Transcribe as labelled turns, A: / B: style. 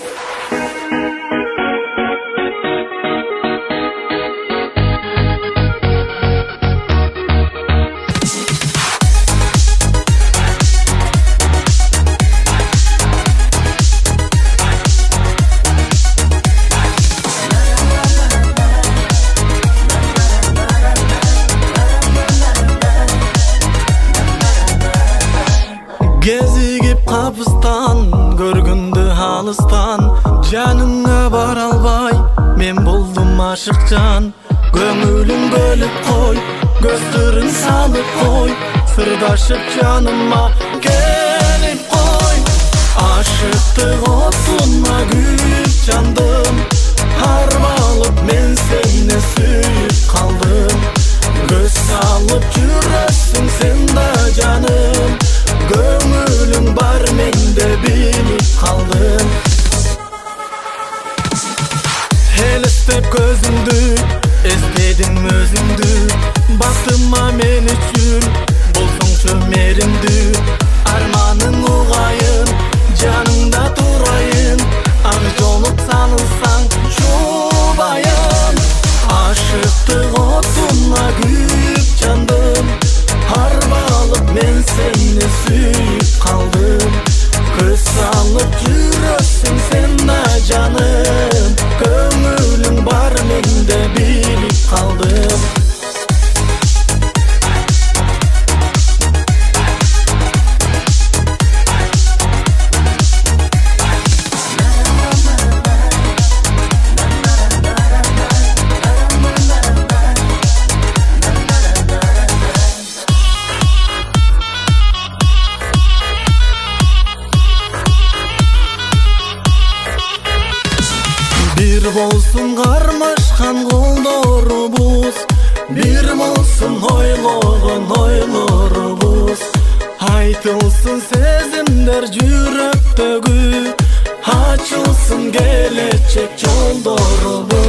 A: Кезигип капыстан, көргүндү алыстан, жаныңа бара албай, мен болдум ашык жан. Көңүлүң бөлүп кой, көздөрүң салып кой, сырдашып жаныма келип кой. Ашыктык отуна күйүп жандым, арбалып мен сени сүйүп калдым. Көз салып жүрөсүң сен да жаным, көңүлүң бар менде билип калдым. Элестеп көзүңдү, эстедим өзүңдү, бактыма мен үчүн болсоңчу мериңдүү. Арманың угайын, жаныңда турайын, ак жолуп салынсаң жубайын. Ашыктык отуна күйүп жандым, арбалып мен сени сүйүп калдым. Көз салып жүрөсүң сен да жаным, көңүлүң бар менде билип калдым. Бир болсун кармашкан колдорубуз, бир болсун ойлогон ойлорубуз. Айтылсын сезимдер жүрөктөгү, ачылсын келечек жолдорубуз.